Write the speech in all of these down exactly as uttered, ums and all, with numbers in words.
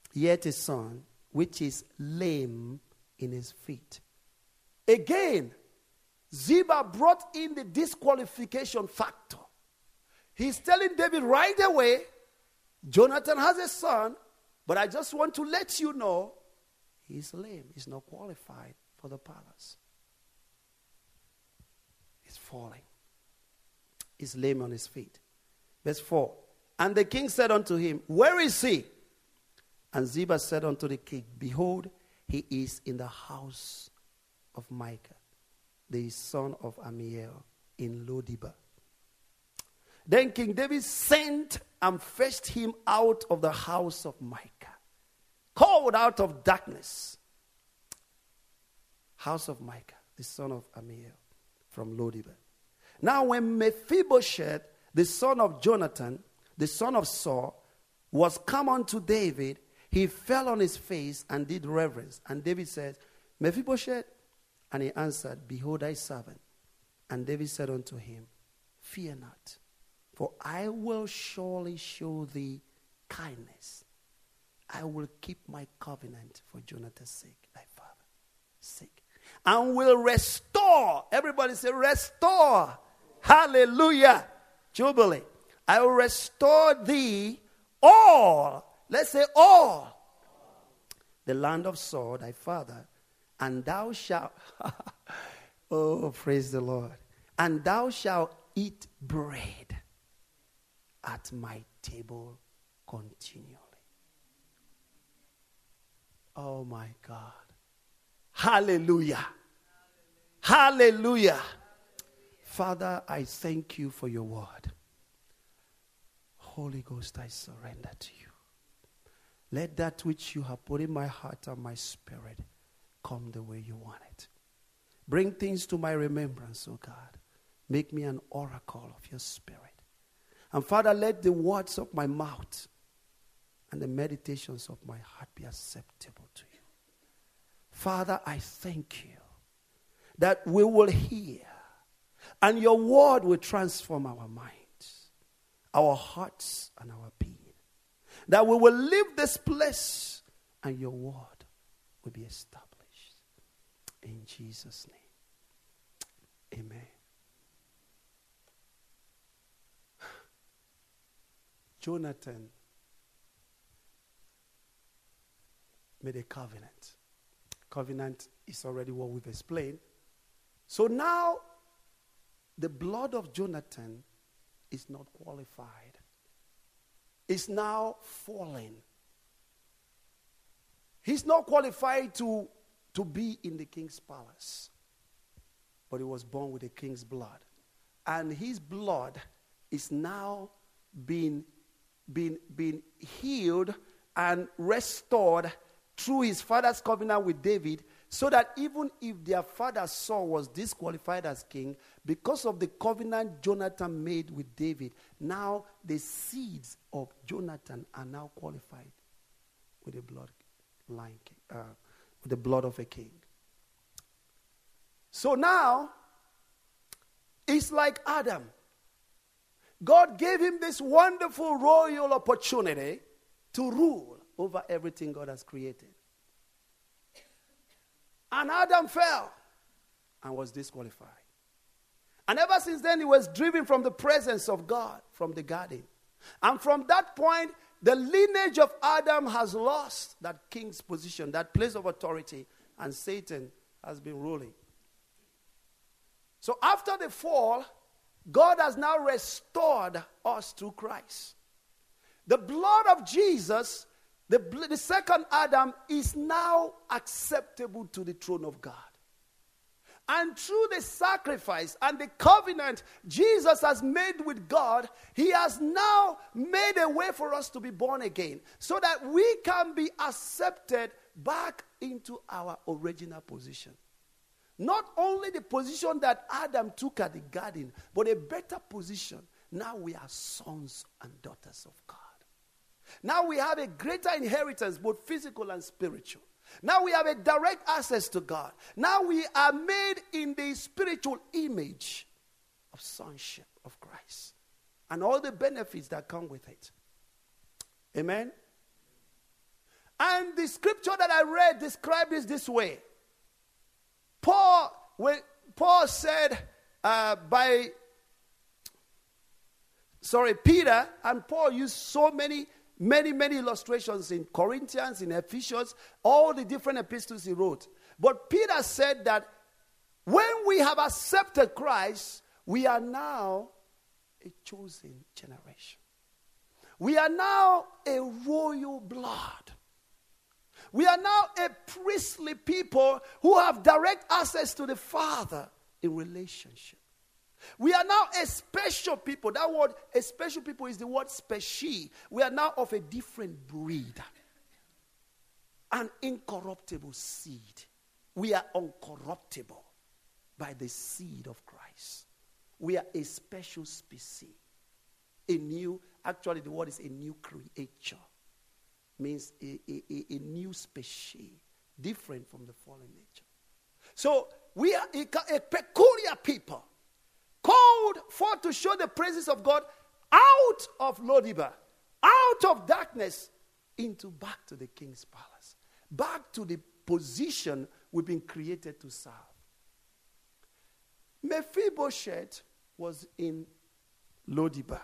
yet a son, which is lame in his feet. Again, Ziba brought in the disqualification factor. He's telling David right away, Jonathan has a son, but I just want to let you know, he's lame. He's not qualified for the palace. He's falling. He's lame on his feet. Verse four. And the king said unto him, where is he? And Ziba said unto the king, behold, he is in the house of Micah, the son of Amiel, in Lo-debar. Then King David sent and fetched him out of the house of Micah, called out of darkness. House of Micah, the son of Amiel, from Lo-debar. Now when Mephibosheth, the son of Jonathan, the son of Saul, was come unto David, he fell on his face and did reverence. And David said, Mephibosheth? And he answered, behold thy servant. And David said unto him, fear not, for I will surely show thee kindness. I will keep my covenant for Jonathan's sake, thy father's sake, and will restore. Everybody say, restore. Hallelujah. Jubilee. I will restore thee all. Let's say all. The land of Saul, thy father, and thou shalt, oh, praise the Lord, and thou shalt eat bread at my table continually. Oh, my God. Hallelujah. Hallelujah. Hallelujah. Father, I thank you for your word. Holy Ghost, I surrender to you. Let that which you have put in my heart and my spirit come the way you want it. Bring things to my remembrance, oh God. Make me an oracle of your spirit. And Father, let the words of my mouth and the meditations of my heart be acceptable to you. Father, I thank you that we will hear and your word will transform our minds, our hearts, and our being. That we will leave this place and your word will be established. In Jesus' name, amen. Jonathan made a covenant. Covenant is already what we've explained. So now, the blood of Jonathan is not qualified. It's now fallen. He's not qualified to, to be in the king's palace. But he was born with the king's blood. And his blood is now being, being, being healed and restored through his father's covenant with David, so that even if their father Saul was disqualified as king, because of the covenant Jonathan made with David, now the seeds of Jonathan are now qualified with the blood line, uh, with the blood of a king. So now, it's like Adam. God gave him this wonderful royal opportunity to rule over everything God has created. And Adam fell and was disqualified. And ever since then, he was driven from the presence of God, from the garden. And from that point, the lineage of Adam has lost that king's position, that place of authority, and Satan has been ruling. So after the fall, God has now restored us through Christ. The blood of Jesus, the, the second Adam, is now acceptable to the throne of God. And through the sacrifice and the covenant Jesus has made with God, he has now made a way for us to be born again, so that we can be accepted back into our original position. Not only the position that Adam took at the garden, but a better position. Now we are sons and daughters of God. Now we have a greater inheritance, both physical and spiritual. Now we have a direct access to God. Now we are made in the spiritual image of sonship of Christ, and all the benefits that come with it. Amen? And the scripture that I read described this this way. Paul, when Paul said uh, by, sorry, Peter and Paul used so many, many, many illustrations in Corinthians, in Ephesians, all the different epistles he wrote. But Peter said that when we have accepted Christ, we are now a chosen generation. We are now a royal blood. We are now a priestly people who have direct access to the Father in relationship. We are now a special people. That word, a special people, is the word specie. We are now of a different breed. An incorruptible seed. We are uncorruptible by the seed of Christ. We are a special species. A new, actually the word is a new creature. Means a, a, a, a new species, different from the fallen nature. So we are a, a peculiar people, called for to show the praises of God out of Lo-debar, out of darkness, into back to the king's palace, back to the position we've been created to serve. Mephibosheth was in Lo-debar.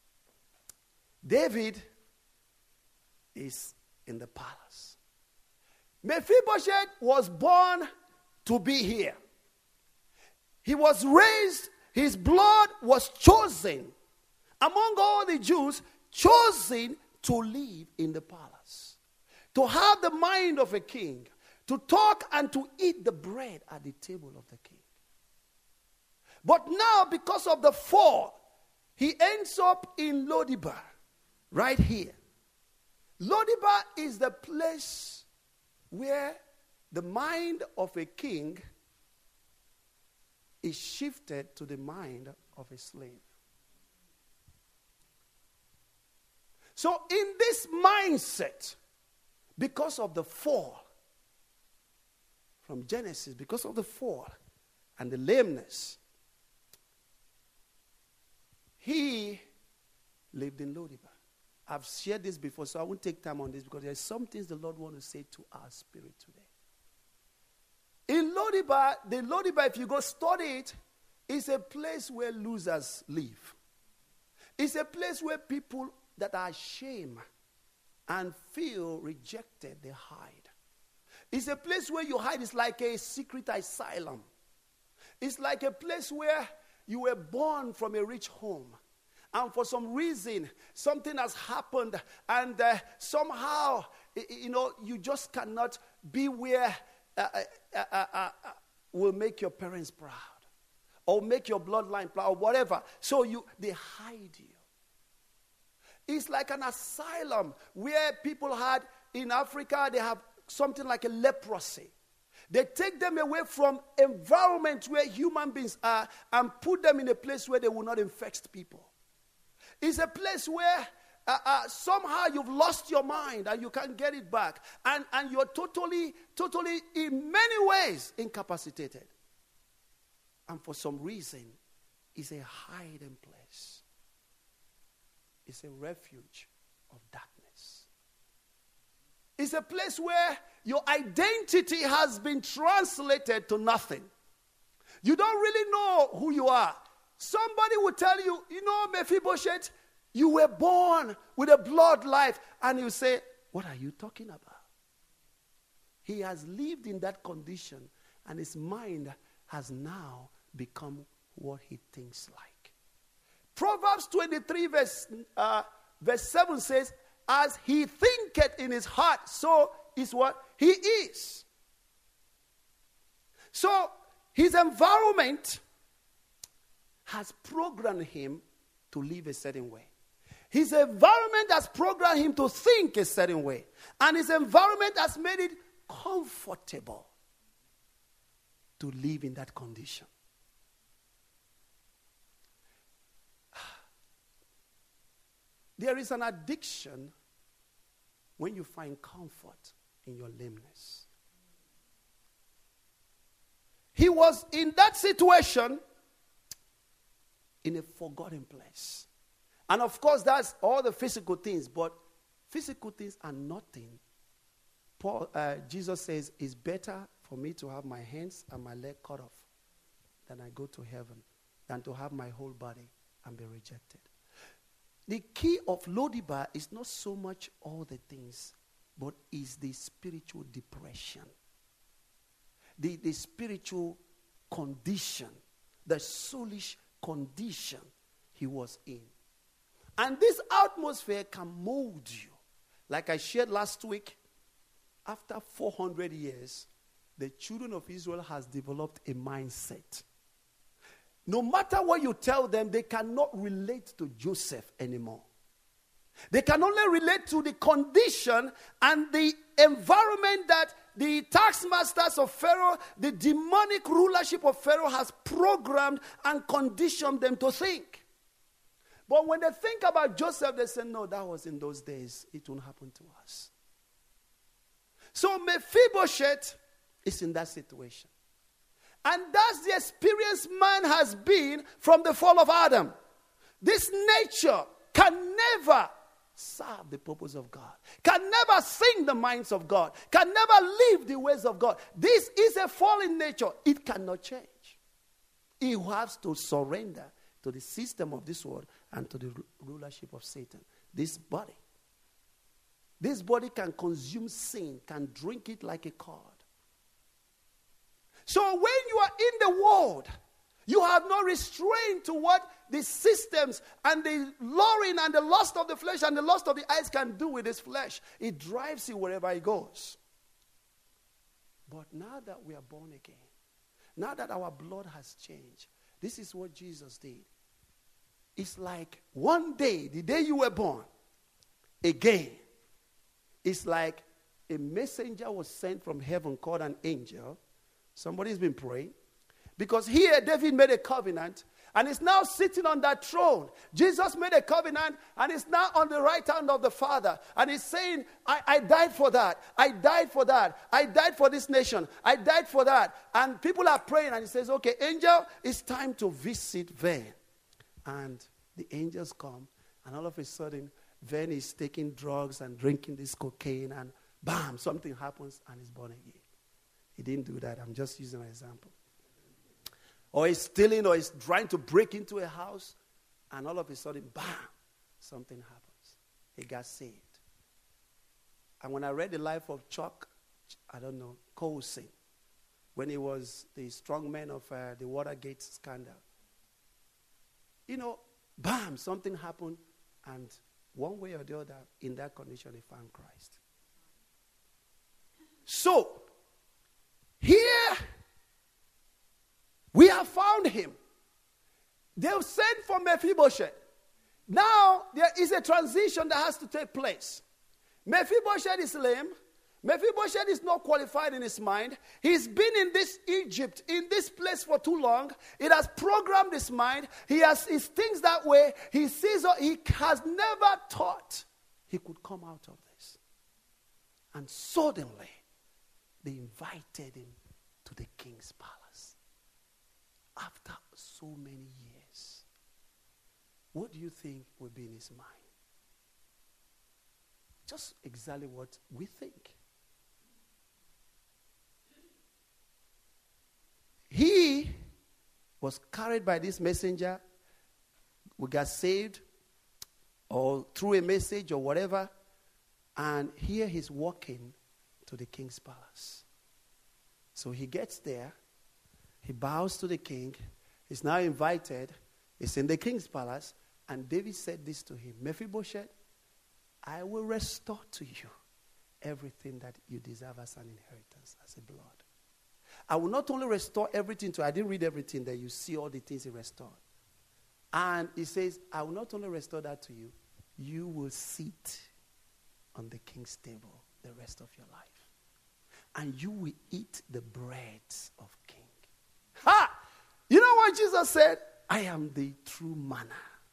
David is in the palace. Mephibosheth was born to be here. He was raised, his blood was chosen among all the Jews, chosen to live in the palace, to have the mind of a king, to talk and to eat the bread at the table of the king. But now, because of the fall, he ends up in Lo-debar, right here. Lo-debar is the place where the mind of a king is shifted to the mind of a slave. So in this mindset, because of the fall, from Genesis, because of the fall and the lameness, he lived in Lo-debar. I've shared this before, so I won't take time on this because there's some things the Lord wants to say to our spirit today. In Lo-debar, the Lo-debar, if you go study it, is a place where losers live. It's a place where people that are ashamed and feel rejected, they hide. It's a place where you hide. It's like a secret asylum. It's like a place where you were born from a rich home. And for some reason, something has happened, and uh, somehow, you know, you just cannot be where uh, uh, uh, uh, will make your parents proud, or make your bloodline proud, or whatever. So you, they hide you. It's like an asylum where people had, in Africa, they have something like a leprosy. They take them away from environment where human beings are and put them in a place where they will not infect people. It's a place where uh, uh, somehow you've lost your mind and you can't get it back. And, and you're totally, totally, in many ways, incapacitated. And for some reason, it's a hiding place. It's a refuge of darkness. It's a place where your identity has been translated to nothing. You don't really know who you are. Somebody will tell you, you know, Mephibosheth, you were born with a blood life. And you say, what are you talking about? He has lived in that condition, and his mind has now become what he thinks like. Proverbs twenty-three verse, uh, verse seven says, as he thinketh in his heart, so is what he is. So his environment has programmed him to live a certain way. His environment has programmed him to think a certain way. And his environment has made it comfortable to live in that condition. There is an addiction when you find comfort in your lameness. He was in that situation in a forgotten place. And of course, that's all the physical things, but physical things are nothing Paul, uh, Jesus says, it's better for me to have my hands and my leg cut off than I go to heaven than to have my whole body and be rejected. The key of Lo-debar is not so much all the things, but is the spiritual depression. The, the spiritual condition, the soulish condition he was in. And this atmosphere can mold you. Like I shared last week, after four hundred years, the children of Israel has developed a mindset. No matter what you tell them, they cannot relate to Joseph anymore. They can only relate to the condition and the environment that the tax masters of Pharaoh, the demonic rulership of Pharaoh has programmed and conditioned them to think. But when they think about Joseph, they say, no, that was in those days. It won't happen to us. So Mephibosheth is in that situation. And that's the experience man has been from the fall of Adam. This nature can never serve the purpose of God, can never think the minds of God, can never live the ways of God. This is a fallen nature. It cannot change. He has to surrender to the system of this world and to the rulership of Satan. This body. This body can consume sin, can drink it like a cod. So when you are in the world, you have no restraint to what the systems and the luring and the lust of the flesh and the lust of the eyes can do with this flesh. It drives you wherever it goes. But now that we are born again, now that our blood has changed, this is what Jesus did. It's like one day, the day you were born, again, it's like a messenger was sent from heaven called an angel. Somebody's been praying. Because here David made a covenant and is now sitting on that throne. Jesus made a covenant and is now on the right hand of the Father. And he's saying, I, I died for that. I died for that. I died for this nation. I died for that. And people are praying and he says, okay, angel, it's time to visit Van. And the angels come and all of a sudden Van is taking drugs and drinking this cocaine and bam, something happens and he's born again. He didn't do that. I'm just using an example. Or he's stealing or he's trying to break into a house and all of a sudden, bam, something happens. He got saved. And when I read the life of Chuck, I don't know, Colson, when he was the strong man of uh, the Watergate scandal, you know, bam, something happened and one way or the other, in that condition, he found Christ. So, here, we have found him. They've sent for Mephibosheth. Now, there is a transition that has to take place. Mephibosheth is lame. Mephibosheth is not qualified in his mind. He's been in this Egypt, in this place for too long. It has programmed his mind. He has he thinks that way. He sees, he has never thought he could come out of this. And suddenly, they invited him to the king's palace. After so many years, what do you think will be in his mind? Just exactly what we think. He was carried by this messenger. We got saved or through a message or whatever. And here he's walking to the king's palace. So he gets there. He bows to the king. He's now invited. He's in the king's palace. And David said this to him, Mephibosheth, I will restore to you everything that you deserve as an inheritance, as a blood. I will not only restore everything to you. I didn't read everything there. You see all the things he restored. And he says, I will not only restore that to you, you will sit on the king's table the rest of your life. And you will eat the bread of king. Ha! You know what Jesus said? I am the true manna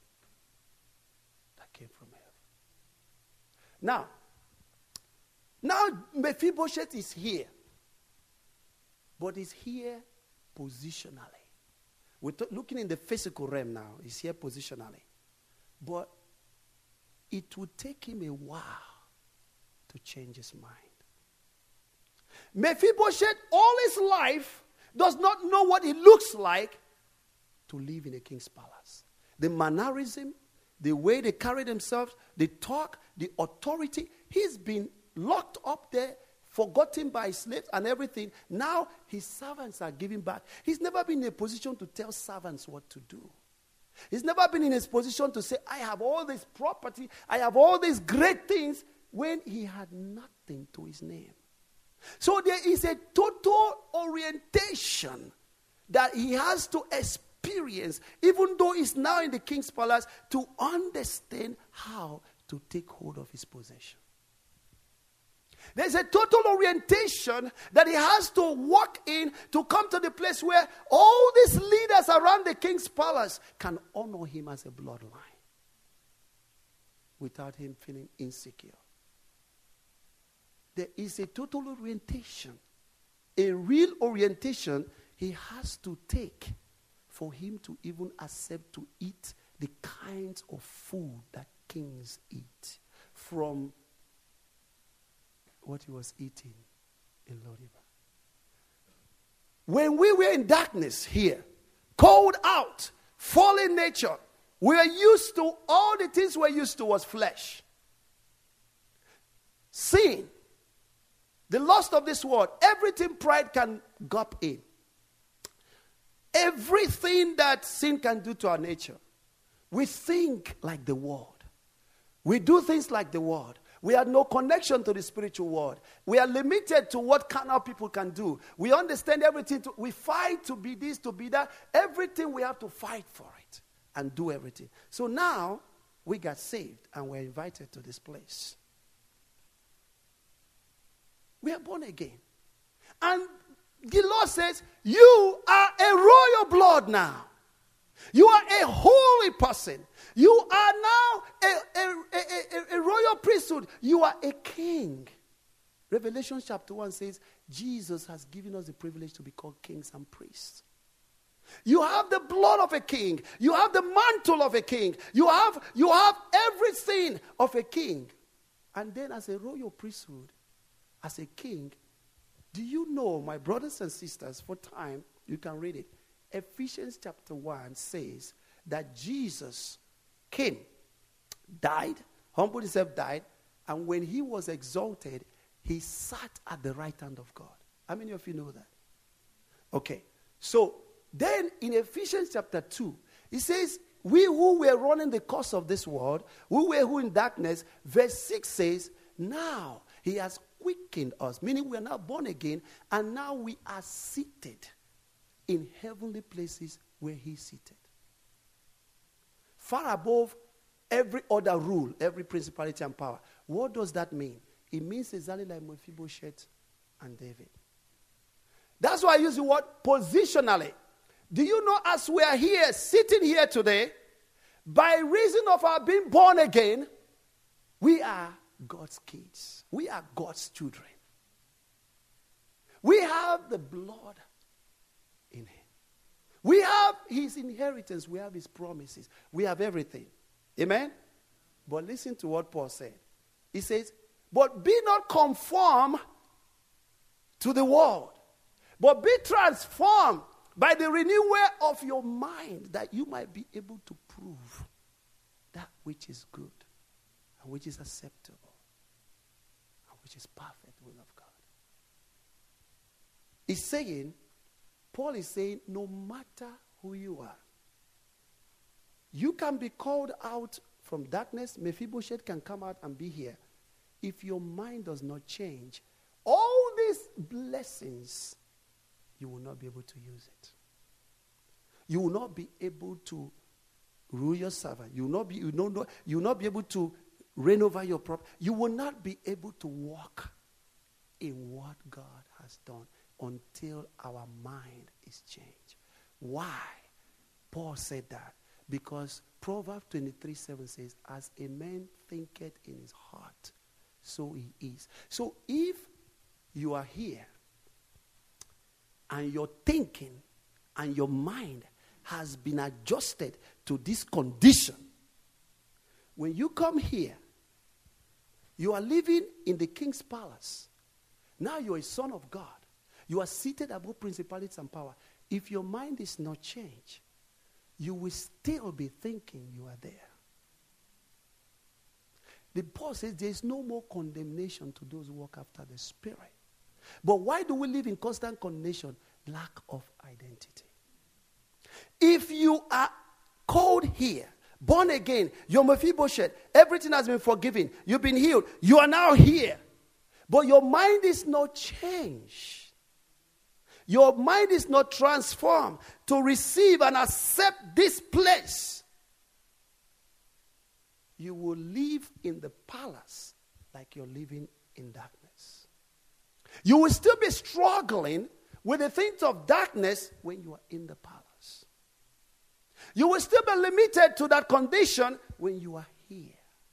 that came from heaven. Now, now Mephibosheth is here. But he's here positionally. We're t- looking in the physical realm now. He's here positionally. But it would take him a while to change his mind. Mephibosheth, all his life, does not know what it looks like to live in a king's palace. The mannerism, the way they carry themselves, the talk, the authority. He's been locked up there, forgotten by his slaves and everything. Now his servants are giving back. He's never been in a position to tell servants what to do. He's never been in a position to say, I have all this property, I have all these great things, when he had nothing to his name. So there is a total orientation that he has to experience, even though he's now in the king's palace, to understand how to take hold of his possession. There's a total orientation that he has to walk in to come to the place where all these leaders around the king's palace can honor him as a bloodline without him feeling insecure. There is a total orientation, a real orientation he has to take for him to even accept to eat the kinds of food that kings eat, from what he was eating in Lo-debar. When we were in darkness here, cold out, fallen nature, we are used to, all the things we're used to was flesh. Sin, the lust of this world, everything pride can gulp in. Everything that sin can do to our nature. We think like the world. We do things like the world. We have no connection to the spiritual world. We are limited to what carnal people can do. We understand everything. To, we fight to be this, to be that. Everything we have to fight for it and do everything. So now we got saved and we're invited to this place. We are born again. And the Lord says, you are a royal blood now. You are a holy person. You are now a, a, a, a, a royal priesthood. You are a king. Revelation chapter one says, Jesus has given us the privilege to be called kings and priests. You have the blood of a king. You have the mantle of a king. You have, you have everything of a king. And then as a royal priesthood, as a king, do you know, my brothers and sisters, for time, you can read it. Ephesians chapter one says that Jesus came, died, humbled himself, died, and when he was exalted, he sat at the right hand of God. How many of you know that? Okay, so then in Ephesians chapter two, it says, we who were running the course of this world, who were who in darkness, verse six says, now he has quickened us, meaning we are now born again, and now we are seated in heavenly places where he's seated. Far above every other rule, every principality and power. What does that mean? It means exactly like Mephibosheth and David. That's why I use the word positionally. Do you know, as we are here, sitting here today, by reason of our being born again, we are God's kids. We are God's children. We have the blood in him. We have his inheritance. We have his promises. We have everything. Amen? But listen to what Paul said. He says, but be not conformed to the world, but be transformed by the renewal of your mind, that you might be able to prove that which is good and which is acceptable and which is perfect will of God. He's saying, Paul is saying, no matter who you are, you can be called out from darkness. Mephibosheth can come out and be here. If your mind does not change, all these blessings, you will not be able to use it. You will not be able to rule your servant. You will not be, you will not, you will not be able to reign over your property. You will not be able to walk in what God has done until our mind is changed. Why? Paul said that because Proverbs twenty-three seven says, as a man thinketh in his heart, so he is. So if you are here and your thinking and your mind has been adjusted to this condition, when you come here, you are living in the king's palace. Now you're a son of God. You are seated above principalities and power. If your mind is not changed, you will still be thinking you are there. The Paul says there is no more condemnation to those who walk after the Spirit. But why do we live in constant condemnation? Lack of identity. If you are called here, born again, you're Mephibosheth, everything has been forgiven, you've been healed, you are now here. But your mind is not changed. Your mind is not transformed to receive and accept this place. You will live in the palace like you're living in darkness. You will still be struggling with the things of darkness when you are in the palace. You will still be limited to that condition when you are here.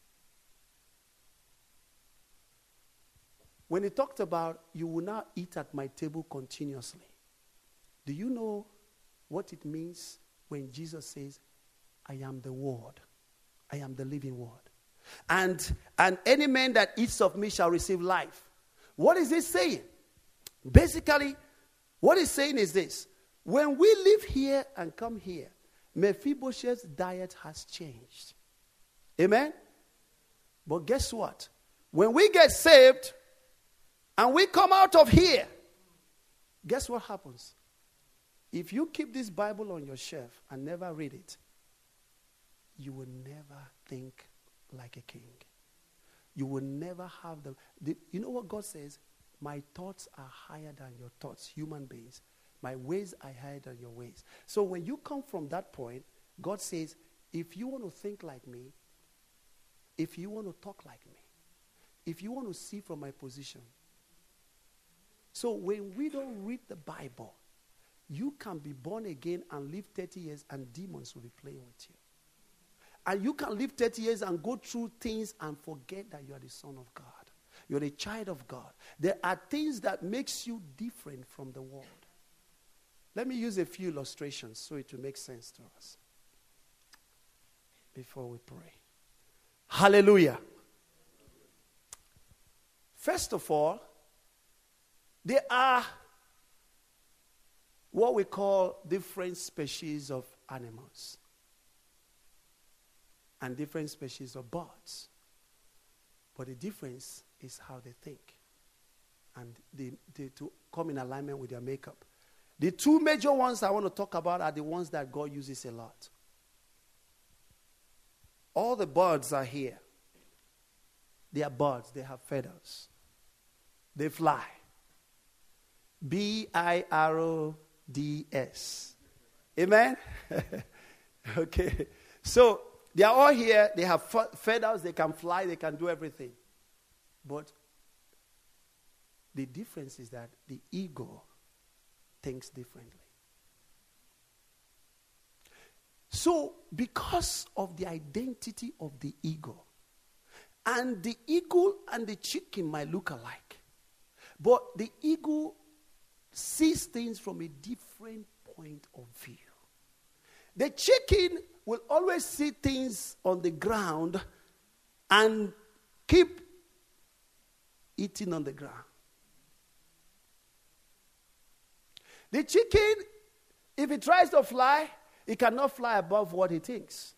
When he talked about, you will now eat at my table continuously. Do you know what it means when Jesus says, I am the Word. I am the living Word. And, and any man that eats of me shall receive life. What is he saying? Basically, what he's saying is this. When we live here and come here, Mephibosheth's diet has changed. Amen? But guess what? When we get saved and we come out of here, guess what happens? If you keep this Bible on your shelf and never read it, you will never think like a king. You will never have the, the... You know what God says? My thoughts are higher than your thoughts, human beings. My ways are higher than your ways. So when you come from that point, God says, if you want to think like me, if you want to talk like me, if you want to see from my position. So when we don't read the Bible, you can be born again and live thirty years and demons will be playing with you. And you can live thirty years and go through things and forget that you are the son of God. You're a child of God. There are things that makes you different from the world. Let me use a few illustrations so it will make sense to us before we pray. Hallelujah. First of all, there are what we call different species of animals and different species of birds. But the difference is how they think and they, they to come in alignment with their makeup. The two major ones I want to talk about are the ones that God uses a lot. All the birds are here. They are birds. They have feathers. They fly. B I R O D S. Amen? Okay. So, they are all here. They have feathers. They can fly. They can do everything. But the difference is that the eagle thinks differently. So, because of the identity of the eagle, and the eagle and the chicken might look alike, but the eagle sees things from a different point of view. The chicken will always see things on the ground and keep eating on the ground. The chicken, if it tries to fly, it cannot fly above what it thinks.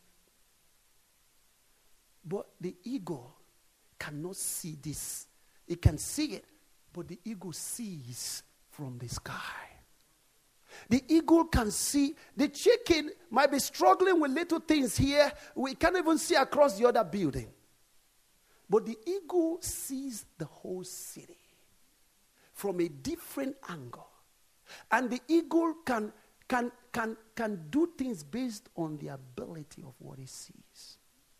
But the eagle cannot see this. It can see it, but the eagle sees from the sky. The eagle can see. The chicken might be struggling with little things here. We can't even see across the other building. But the eagle sees the whole city from a different angle. And the eagle can, can, can, can do things based on the ability of what he sees.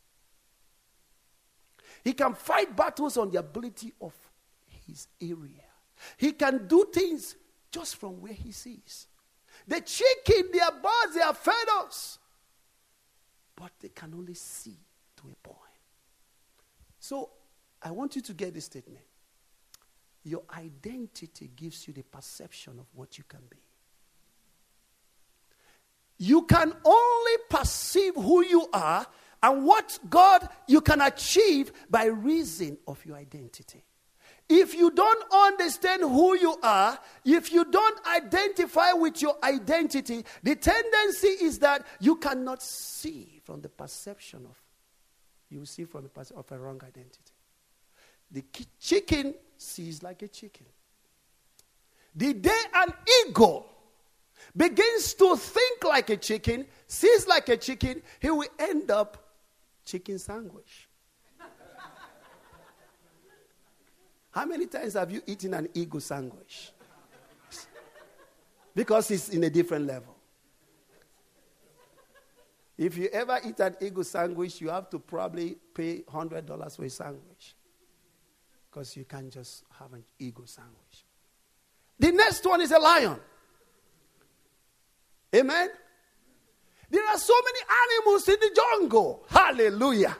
He can fight battles on the ability of his area. He can do things just from where he sees. The chicken, their birds, they are feathers. But they can only see to a point. So, I want you to get this statement. Your identity gives you the perception of what you can be. You can only perceive who you are and what God you can achieve by reason of your identity. If you don't understand who you are, if you don't identify with your identity, the tendency is that you cannot see from the perception of, you see from the perception of a wrong identity. The chicken sees like a chicken. The day an eagle begins to think like a chicken, sees like a chicken, he will end up chicken sandwich. How many times have you eaten an eagle sandwich? Because it's in a different level. If you ever eat an eagle sandwich, you have to probably pay one hundred dollars for a sandwich. Because you can't just have an eagle sandwich. The next one is a lion. Amen? There are so many animals in the jungle. Hallelujah.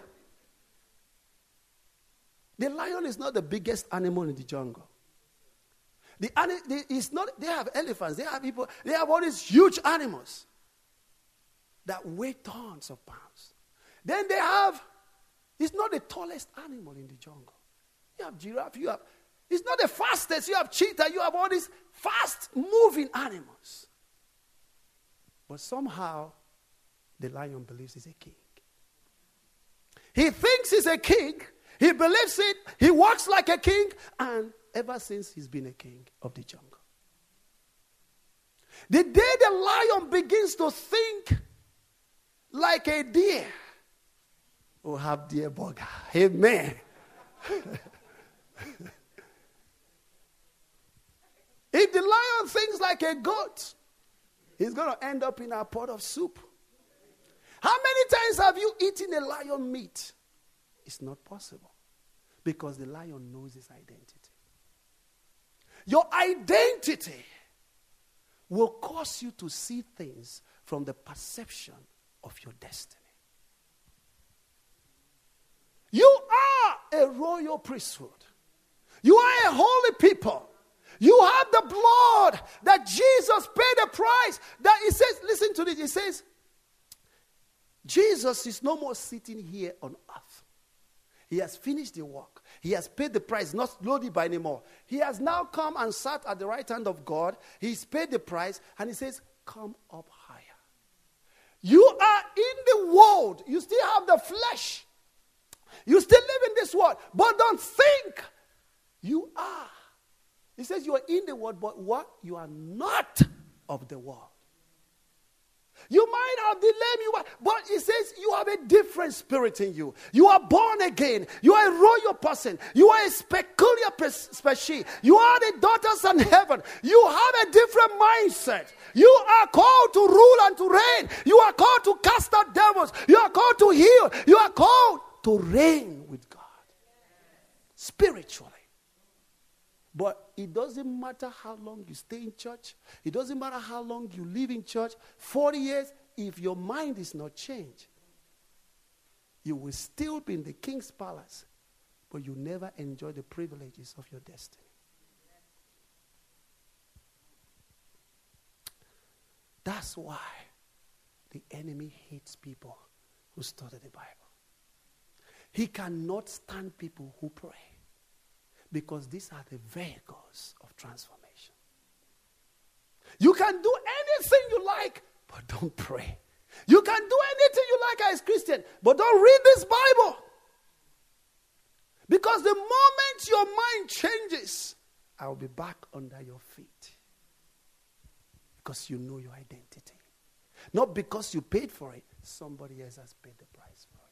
The lion is not the biggest animal in the jungle. The, the it's not. They have elephants. They have people. They have all these huge animals that weigh tons of pounds. Then they have. It's not the tallest animal in the jungle. You have giraffe. You have. It's not the fastest. You have cheetah. You have all these fast-moving animals. But somehow, the lion believes he's a king. He thinks he's a king. He believes it. He walks like a king. And ever since, he's been a king of the jungle. The day the lion begins to think like a deer, we'll have deer burger. Amen. If the lion thinks like a goat, he's going to end up in a pot of soup. How many times have you eaten a lion meat? It's not possible. Because the lion knows his identity. Your identity will cause you to see things from the perception of your destiny. You are a royal priesthood. You are a holy people. You have the blood that Jesus paid the price. That he says, listen to this. He says, Jesus is no more sitting here on earth. He has finished the work. He has paid the price, not slowly by anymore. He has now come and sat at the right hand of God. He's paid the price, and he says, come up higher. You are in the world. You still have the flesh. You still live in this world. But don't think you are. He says you are in the world, but what? You are not of the world. You might have the name you are, but it says you have a different spirit in you. You are born again. You are a royal person. You are a peculiar species. You are the daughters of heaven. You have a different mindset. You are called to rule and to reign. You are called to cast out devils. You are called to heal. You are called to reign with God spiritually. But it doesn't matter how long you stay in church. It doesn't matter how long you live in church. forty years, if your mind is not changed, you will still be in the king's palace, but you never enjoy the privileges of your destiny. That's why the enemy hates people who study the Bible. He cannot stand people who pray. Because these are the vehicles of transformation. You can do anything you like, but don't pray. You can do anything you like as a Christian, but don't read this Bible. Because the moment your mind changes, I'll be back under your feet. Because you know your identity. Not because you paid for it. Somebody else has paid the price for it.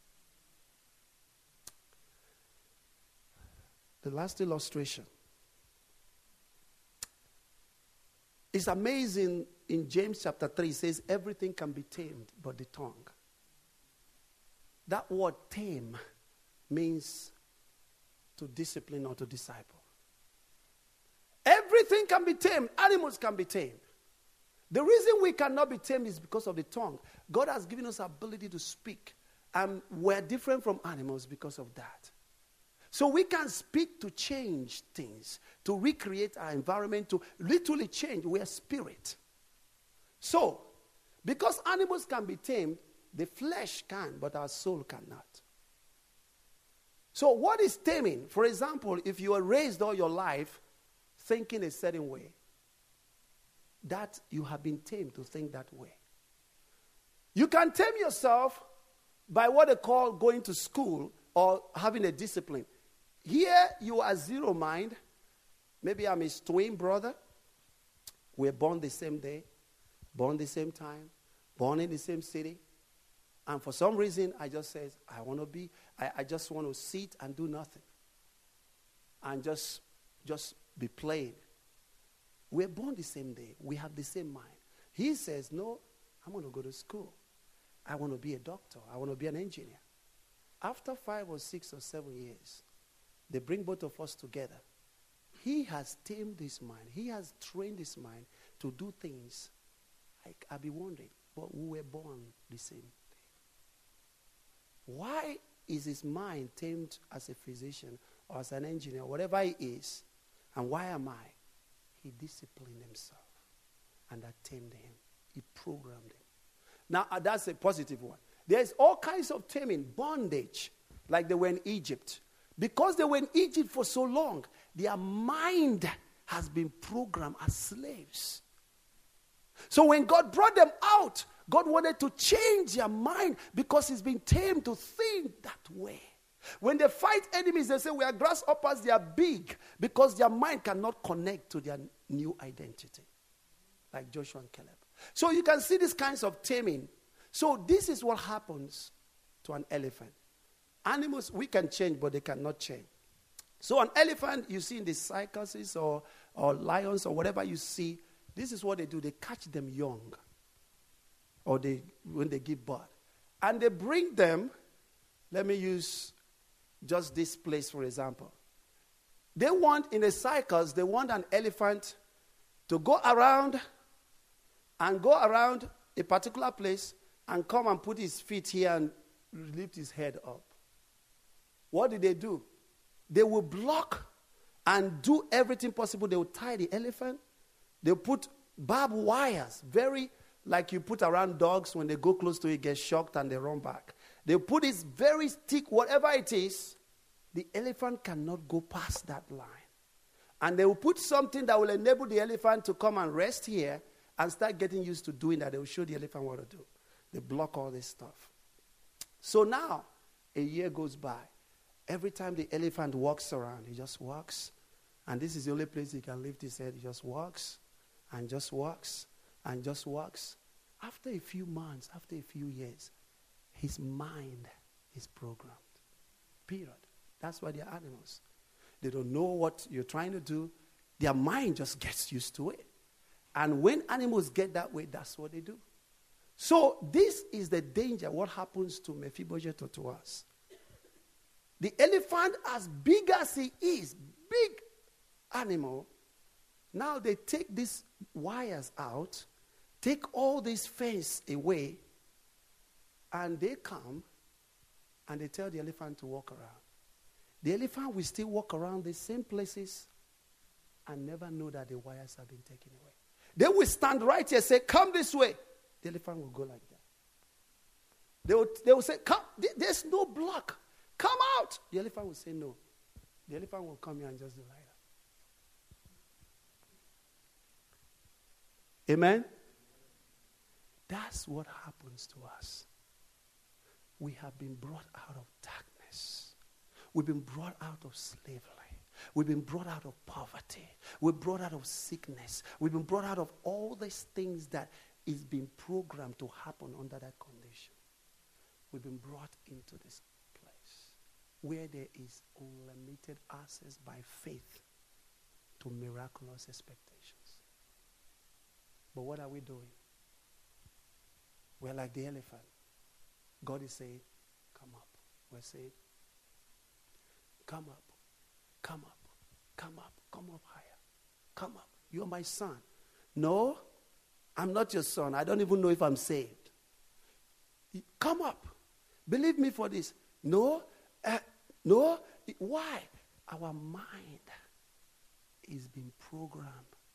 The last illustration. It's amazing in James chapter three, it says everything can be tamed but the tongue. That word tame means to discipline or to disciple. Everything can be tamed. Animals can be tamed. The reason we cannot be tamed is because of the tongue. God has given us the ability to speak. And we're different from animals because of that. So we can speak to change things, to recreate our environment, to literally change. We are spirit. So, because animals can be tamed, the flesh can, but our soul cannot. So what is taming? For example, if you are raised all your life thinking a certain way, that you have been tamed to think that way. You can tame yourself by what they call going to school or having a discipline. Here you are zero mind. Maybe I'm his twin brother. We're born the same day, born the same time, born in the same city. And for some reason, I just says, I want to be, I, I just want to sit and do nothing. And just, just be playing. We're born the same day. We have the same mind. He says, no, I'm going to go to school. I want to be a doctor. I want to be an engineer. After five or six or seven years, they bring both of us together. He has tamed his mind. He has trained his mind to do things. Like, I'll be wondering, but we were born the same day. Why is his mind tamed as a physician or as an engineer, whatever he is? And why am I? He disciplined himself. And that tamed him. He programmed him. Now, uh, that's a positive one. There's all kinds of taming, bondage, like they were in Egypt. Because they were in Egypt for so long, their mind has been programmed as slaves. So when God brought them out, God wanted to change their mind because it's been tamed to think that way. When they fight enemies, they say, we are grasshoppers, they are big, because their mind cannot connect to their new identity, like Joshua and Caleb. So you can see these kinds of taming. So this is what happens to an elephant. Animals, we can change, but they cannot change. So an elephant, you see in the circuses or, or lions or whatever you see, this is what they do. They catch them young, or they when they give birth. And they bring them, let me use just this place, for example. They want, in a circus, they want an elephant to go around and go around a particular place and come and put his feet here and lift his head up. What did they do? They will block and do everything possible. They will tie the elephant. They will put barbed wires, very like you put around dogs when they go close to it, get shocked and they run back. They put this very thick, whatever it is, the elephant cannot go past that line. And they will put something that will enable the elephant to come and rest here and start getting used to doing that. They will show the elephant what to do. They block all this stuff. So now, a year goes by. Every time the elephant walks around, he just walks. And this is the only place he can lift his head. He just walks and just walks and just walks. After a few months, after a few years, his mind is programmed. Period. That's why they're animals. They don't know what you're trying to do. Their mind just gets used to it. And when animals get that way, that's what they do. So this is the danger, what happens to Mephibosheth or to us. The elephant, as big as he is, big animal, now they take these wires out, take all this fence away, and they come and they tell the elephant to walk around. The elephant will still walk around the same places and never know that the wires have been taken away. They will stand right here and say, come this way. The elephant will go like that. They will, they will say, come, there's no block. Come out. The elephant will say no. The elephant will come here and just do like that. Amen? That's what happens to us. We have been brought out of darkness. We've been brought out of slavery. We've been brought out of poverty. We're brought out of sickness. We've been brought out of all these things that is being programmed to happen under that condition. We've been brought into this place where there is unlimited access by faith to miraculous expectations. But what are we doing? We're like the elephant. God is saying, come up. We're saying, come up, come up, come up, come up higher. Come up. You're my son. No, I'm not your son. I don't even know if I'm saved. Come up. Believe me for this. No, uh, no. Why? Our mind is being programmed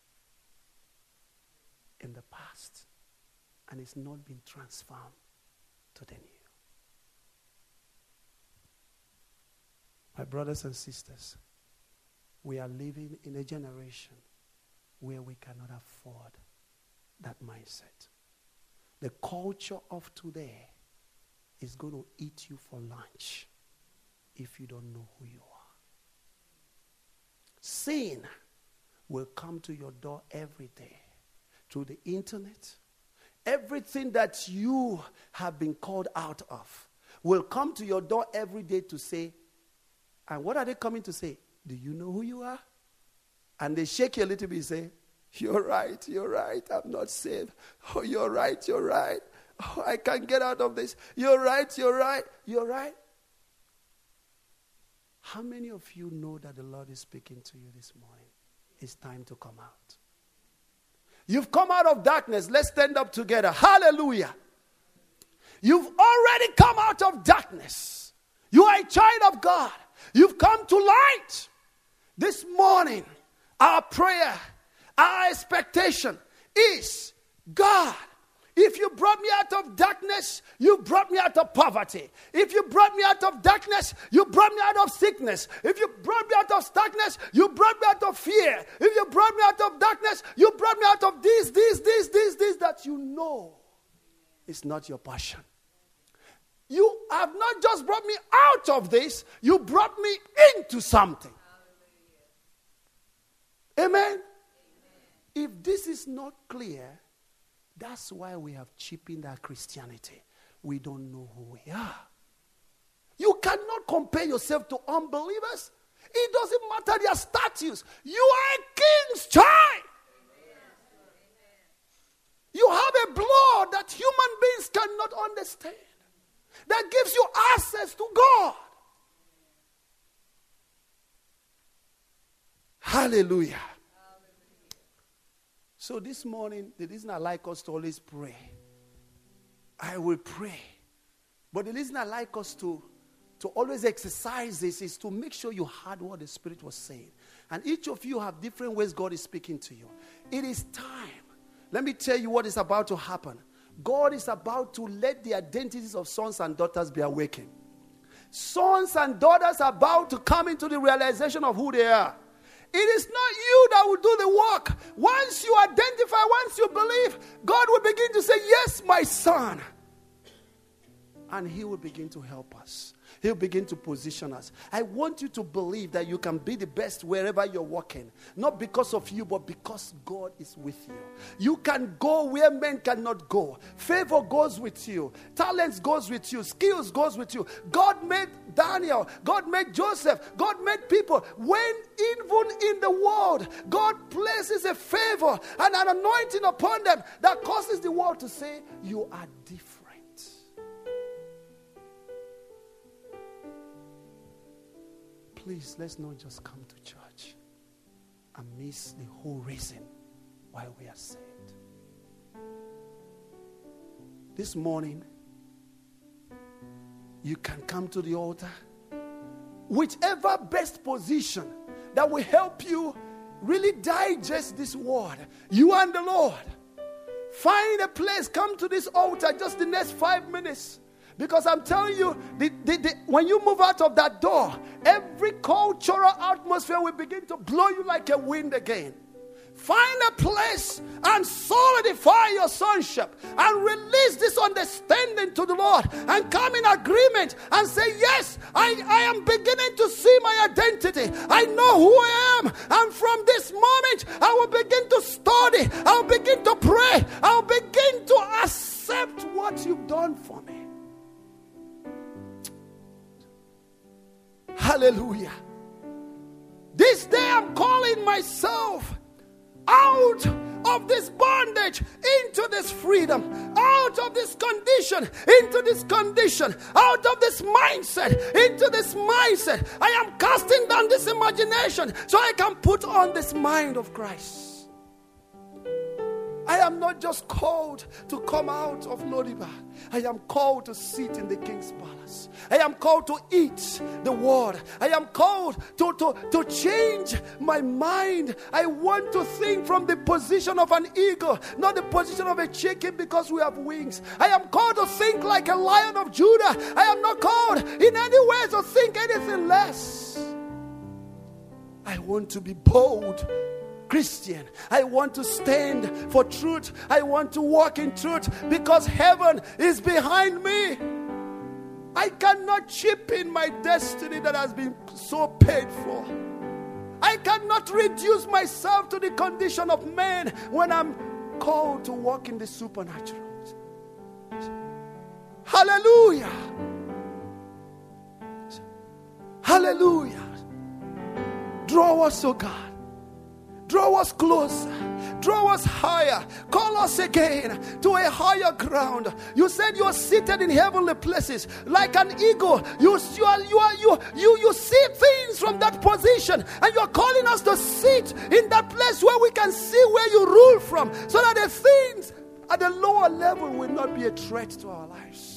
in the past and it's not been transformed to the new. My brothers and sisters, we are living in a generation where we cannot afford that mindset. The culture of today is going to eat you for lunch if you don't know who you are. Sin will come to your door every day through the internet. Everything that you have been called out of will come to your door every day to say, and what are they coming to say? Do you know who you are? And they shake you a little bit and say, you're right, you're right, I'm not saved. Oh, you're right, you're right. Oh, I can't get out of this. You're right, you're right, you're right. How many of you know that the Lord is speaking to you this morning? It's time to come out. You've come out of darkness. Let's stand up together. Hallelujah. You've already come out of darkness. You are a child of God. You've come to light. This morning, our prayer, our expectation is, God, if you brought me out of darkness, you brought me out of poverty. If you brought me out of darkness, you brought me out of sickness. If you brought me out of darkness, you brought me out of fear. If you brought me out of darkness, you brought me out of this, this, this, this, this, that you know is not your passion. You have not just brought me out of this, you brought me into something. Amen? Amen. If this is not clear, that's why we have cheapened our Christianity. We don't know who we are. You cannot compare yourself to unbelievers. It doesn't matter their status. You are a king's child. You have a blood that human beings cannot understand, that gives you access to God. Hallelujah. So this morning, the reason I like us to always pray, I will pray. But the reason I like us to, to always exercise this is to make sure you heard what the Spirit was saying. And each of you have different ways God is speaking to you. It is time. Let me tell you what is about to happen. God is about to let the identities of sons and daughters be awakened. Sons and daughters are about to come into the realization of who they are. It is not you that will do the work. Once you identify, once you believe, God will begin to say, yes, my son. And he will begin to help us. He'll begin to position us. I want you to believe that you can be the best wherever you're walking. Not because of you, but because God is with you. You can go where men cannot go. Favor goes with you. Talents goes with you. Skills goes with you. God made Daniel. God made Joseph. God made people. When even in the world, God places a favor and an anointing upon them that causes the world to say, you are different. Please, let's not just come to church and miss the whole reason why we are saved. This morning, you can come to the altar. Whichever best position that will help you really digest this word, you and the Lord. Find a place, come to this altar just the next five minutes. Because I'm telling you, the, the, the, when you move out of that door, every cultural atmosphere will begin to blow you like a wind again. Find a place and solidify your sonship and release this understanding to the Lord and come in agreement and say, yes, I, I am beginning to see my identity. I know who I am. And from this moment, I will begin to study. I will begin to pray. I will begin to accept what you've done for me. Hallelujah. This day I'm calling myself out of this bondage into this freedom, out of this condition into this condition, out of this mindset into this mindset. I am casting down this imagination so I can put on this mind of Christ. I am not just called to come out of Lodibar. I am called to sit in the king's palace. I am called to eat the word. I am called to, to, to change my mind. I want to think from the position of an eagle, not the position of a chicken because we have wings. I am called to think like a Lion of Judah. I am not called in any way to think anything less. I want to be bold Christian. I want to stand for truth. I want to walk in truth because heaven is behind me. I cannot chip in my destiny that has been so paid for. I cannot reduce myself to the condition of man when I'm called to walk in the supernatural. Hallelujah. Hallelujah. Draw us, oh God. Draw us closer. Draw us higher. Call us again to a higher ground. You said you are seated in heavenly places like an eagle. You, you, are, you, are, you, you, you see things from that position, and you are calling us to sit in that place where we can see where you rule from, so that the things at the lower level will not be a threat to our lives.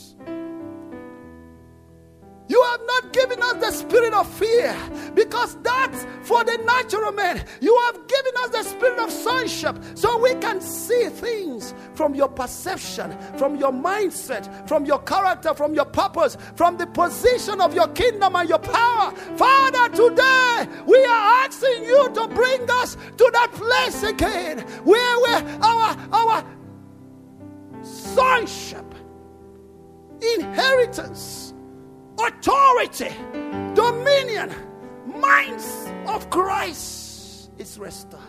You have not given us the spirit of fear, because that's for the natural man. You have given us the spirit of sonship, so we can see things from your perception, from your mindset, from your character, from your purpose, from the position of your kingdom and your power. Father, today we are asking you to bring us to that place again where we're our, our sonship, inheritance, authority, dominion, minds of Christ is restored.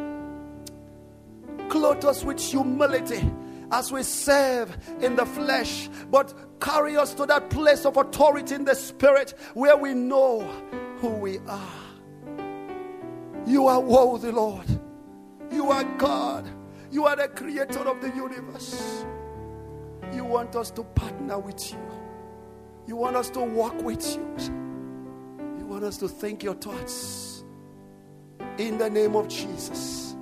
Clothe us with humility as we serve in the flesh, but carry us to that place of authority in the spirit where we know who we are. You are worthy, Lord. You are God. You are the creator of the universe. You want us to partner with you. You want us to walk with you. You want us to think your thoughts. In the name of Jesus.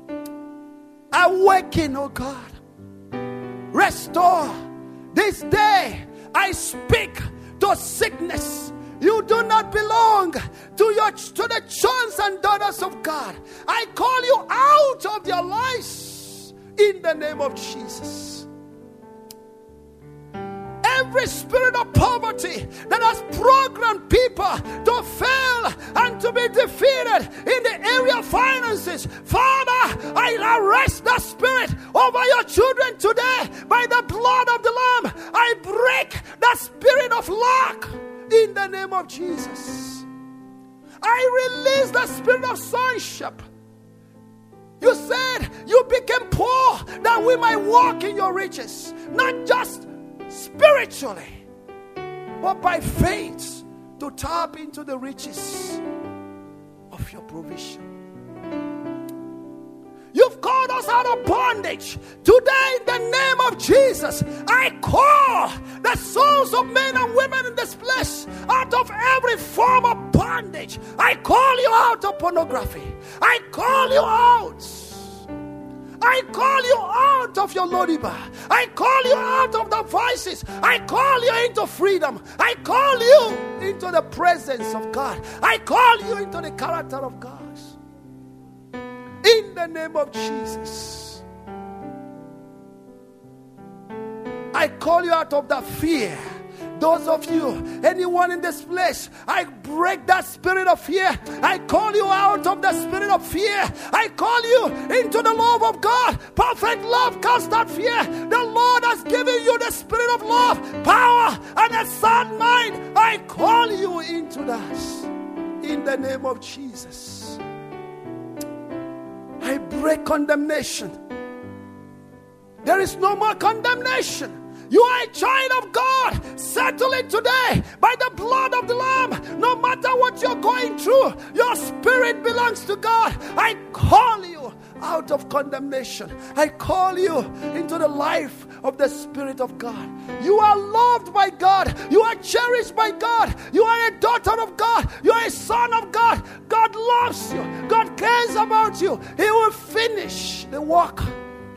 Awaken, oh God. Restore. This day I speak to sickness. You do not belong to your to the sons and daughters of God. I call you out of their lives in the name of Jesus. Every spirit of poverty that has programmed people to fail and to be defeated in the area of finances, Father, I arrest that spirit over your children today by the blood of the Lamb. I break that spirit of lack in the name of Jesus. I release the spirit of sonship. You said you became poor that we might walk in your riches, not just spiritually, but by faith to tap into the riches of your provision. You've called us out of bondage. Today, in the name of Jesus, I call the souls of men and women in this place out of every form of bondage. I call you out of pornography. I call you out. I call you out of your Lodibar. I call you out of the vices. I call you into freedom. I call you into the presence of God. I call you into the character of God. In the name of Jesus. I call you out of that fear. Those of you, anyone in this place, I break that spirit of fear. I call you out of the spirit of fear. I call you into the love of God. Perfect love casts out fear. The Lord has given you the spirit of love, power, and a sound mind. I call you into that. In the name of Jesus. I break condemnation. There is no more condemnation. You are a child of God. Settle it today by the blood of the Lamb. No matter what you're going through, your spirit belongs to God. I call you out of condemnation. I call you into the life of the Spirit of God. You are loved by God. You are cherished by God. You are a daughter of God. You are a son of God. God loves you. God cares about you. He will finish the work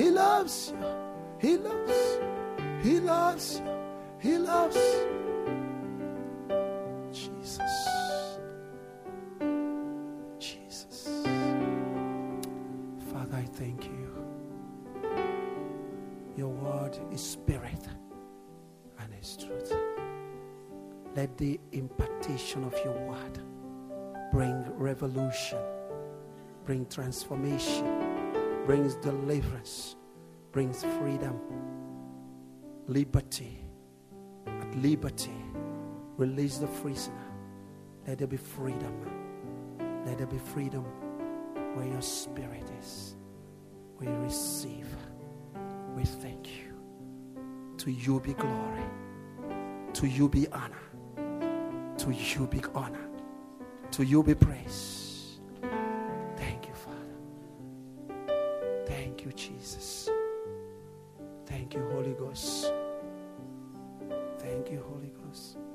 He loves you. He loves you. He loves you. He loves you. Jesus. Jesus. Father, I thank you. Your word is spirit and is truth. Let the impartation of your word bring revolution, bring transformation, brings deliverance, brings freedom, liberty. At liberty, release the prisoner. Let there be freedom. Let there be freedom where your spirit is. We receive. We thank you. To you be glory. To you be honor. To you be honor. To you be praise. Thank you, Father. Thank you, Jesus. Thank you, Holy Ghost. Thank you, Holy Ghost.